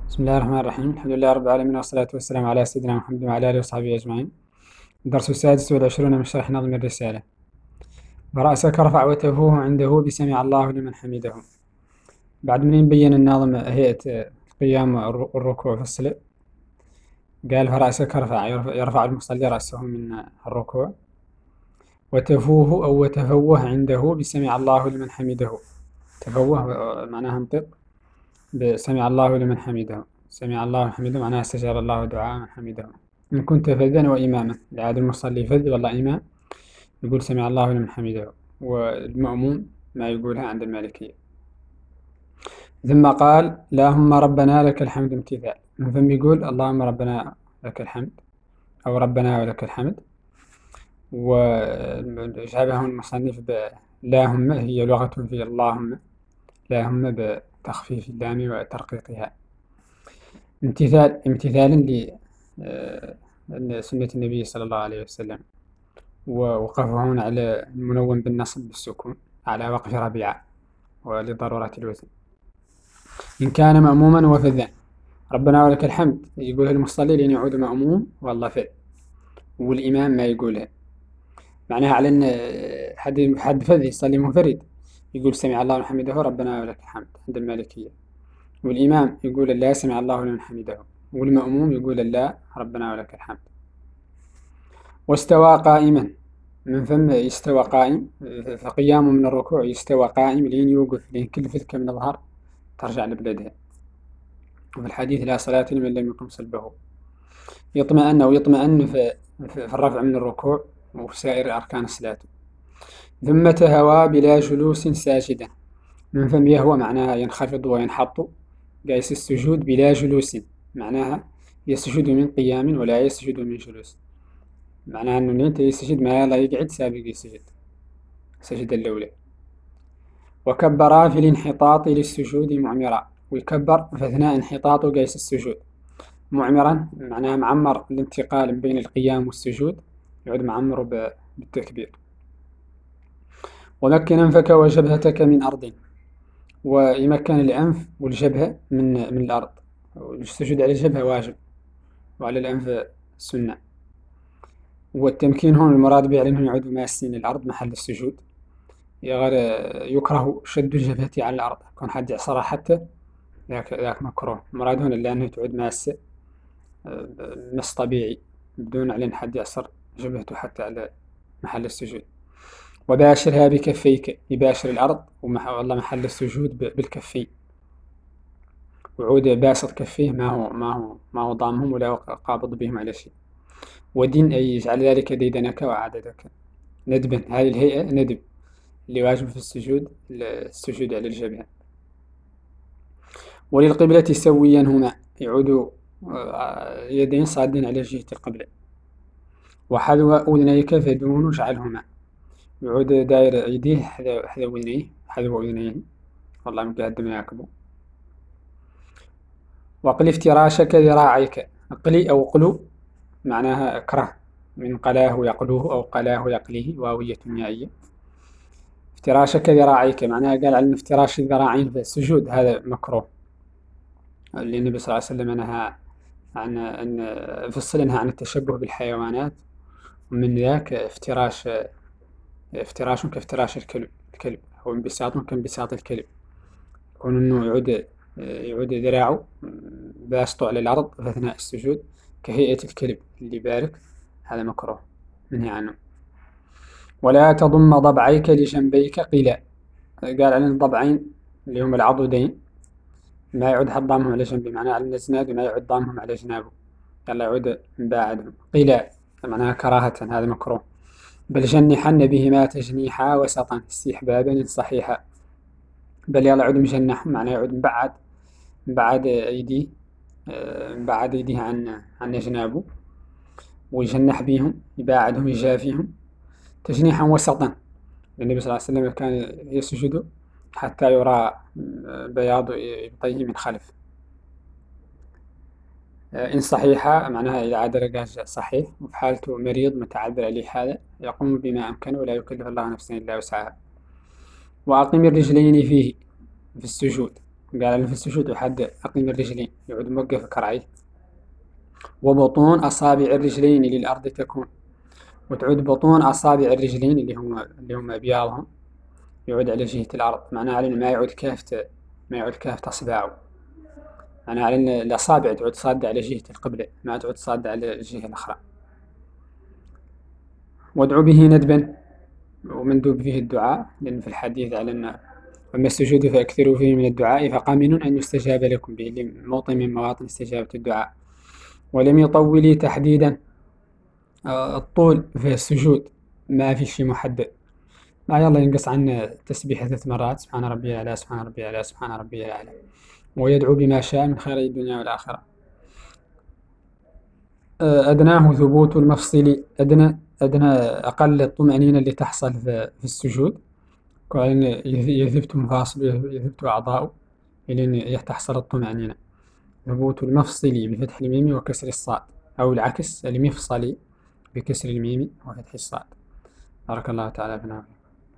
بسم الله الرحمن الرحيم. الحمد لله رب العالمين، والصلاة والسلام على سيدنا محمد وعلى آله وصحبه أجمعين. الدرس السادس والعشرون من شرح نظم الرسالة. ورأسك ارفع وتفوه عنده بسمع الله لمن حمده. بعد من بين الناظم هيئة القيام والركوع في الصلاة، قال فرأسك ارفع، يرفع المصلي رأسه من الركوع. وتفوه أو وتفوه عنده بسمع الله لمن حمده. تفوه معناها انطق بسمع الله لمن حمده. سمع الله لمن حمده معناها استجاب الله دعاء من حمده. إن كنت فذا وإماما، لعاد المصلي فذ والله إمام يقول سمع الله لمن حمده، والمأموم ما يقولها عند المالكية. ثم قال اللهم ربنا لك الحمد امتثال، من ثم يقول اللهم ربنا لك الحمد أو ربنا ولك الحمد. وشابه المصنف بلاهم، هي لغة في اللهم، لاهم بتخفيف اللام وترقيقها. امتثالا لسنة النبي صلى الله عليه وسلم. ووقفه هنا على المنون بالنصب بالسكون على وقف ربيعة ولضرورة الوزن. إن كان مأموما وفذا، ربنا ولك الحمد يقولها المصلي لين يعود مأموم والله فذ، والإمام ما يقولها. معناها على أن حد فذ يصلي منفرد يقول سمع الله لمن حمده ربنا ولك الحمد عند المالكية، والإمام يقول لا سمع الله لمن حمده، والمأموم يقول لا ربنا ولك الحمد. واستوى قائما، من ثم يستوى قائم، فقيامه من الركوع يستوى قائم لين يوقف، لين كل فذكة من الظهر ترجع لبلدها. وفي الحديث لا صلاة لمن لم يقم صلبه. ويطمئن في الرفع من الركوع وفي سائر أركان الصلاة. ثم تهوى بلا جلوس ساجدا، من ثم يهوى معناها ينخفض وينحط. قايس السجود بلا جلوس معناها يسجد من قيام ولا يسجد من جلوس، معناها أنه أنت يسجد ما يلا يقعد سابق يسجد سجد الأولى. وكبرا في الانحطاط للسجود معمرا، ويكبر في أثناء انحطاطه قيس السجود معمرا معناها معمر الانتقال بين القيام والسجود، يعود معمر بالتكبير. ومكن أنفك وجبهتك من أرض، ويمكن الأنف والجبهة من الأرض. السجود على الجبهة واجب وعلى الأنف سنة. والتمكين هون المراد به أنه يعود ماسين الأرض محل السجود. يكره شد الجبهة على الأرض، يكون حد يعصرها حتى ذاك مكروه. المراد هنا لأنه تعود ماسة مس طبيعي بدون على حد يعصر جبهته حتى على محل السجود. وباشرها بكفيك، يباشر الأرض والله محل السجود بالكفين، وعود باسط كفيه ما هو ضامهم ولا قابض بهم على شيء. ودين أي يجعل ذلك ديدنك وعددك. ندبا، هذه الهيئة ندب اللي واجب في السجود على الجبهة. وللقبلة سويا هما، يعود يدين صادين على جهة القبلة. وحذو أذنيك فدون اجعلهما، يعود داير يديه حذو أذنيه، حذو أذنيه والله مقدم يعقبه. وقل افتراشك ذراعيك، اقلي أو قلو معناها اكره، من قلاه يقلوه أو قلاه يقليه، واوية يائية. افتراشك ذراعيك معناها قال على افتراش الذراعين في السجود هذا مكروه، اللي النبي صلى الله عليه وسلم نهى عن أن في الصلاة نهى عن التشبه بالحيوانات، ومن ذاك افتراش كافتراش الكلب هو انبساط كانبساط الكلب، يكون انه يعود ذراعه باسطه على الأرض في أثناء السجود كهيئة الكلب اللي بارك، هذا مكروه منهي عنه. ولا تضم ضبعيك لجنبيك قيلا، قال عن الضبعين اللي هم العضدين ما يعود حد ضامهم على جنبه، معناه على الأسناد وما يعود ضامهم على جنابه، يلا يعود مباعدهم. قيلا معناها كراهة، هذا مكروه. بل جنحن بهما تجنيحا وسطا استحبابا صحيحا، بل يلا يعود مجنح معناه يعود مبعد أيديه، مبعد أيديه عن جنابه، ويجنح بهم يباعدهم يجافيهم تجنيحا وسطا. النبي صلى الله عليه وسلم كان يسجد حتى يرى بياض إبطيه من خلف. إن صحيحة معناها إذا عاد رجاج صحيح، وفي حالته مريض متعذر عليه هذا يقوم بما أمكنه ولا يكلف الله نفسا إلا وسعها. وأقم الرجلين فيه في السجود، قال في السجود يحد أقيم الرجلين، يعود موقف كرعي. وبطون أصابع الرجلين للأرض تكون، وتعود بطون أصابع الرجلين اللي هم أبياضهم يعود على جهة الأرض، معناها على إنه ما يعود كافة أصبعه، معناها على إن الأصابع تعود صادة على جهة القبلة، ما تعود صادة على الجهة الأخرى. وادعو به ندبا، ومندوب فيه الدعاء، لأن في الحديث على أن أما السجود فأكثروا فيه من الدعاء فقامن أن يستجاب لكم به، موطن من مواطن استجابة الدعاء. ولم يطولي تحديدا، الطول في السجود ما في شي محدد، ما يلا ينقص عن تسبيح 3 مرات، سبحان ربي الأعلى سبحان ربي الأعلى سبحان ربي الأعلى. ويدعو بما شاء من خير الدنيا والآخرة. أدناه ثبوت المفصل، أدنى أقل الطمأنينة اللي تحصل في السجود، كون يثبت مفاصل يثبت أعضاء إلين تحصل الطمأنينة. ثبوت المفصل بفتح الميم وكسر الصاد، أو العكس المفصلي بكسر الميم وفتح الصاد. بارك الله تعالى فينا.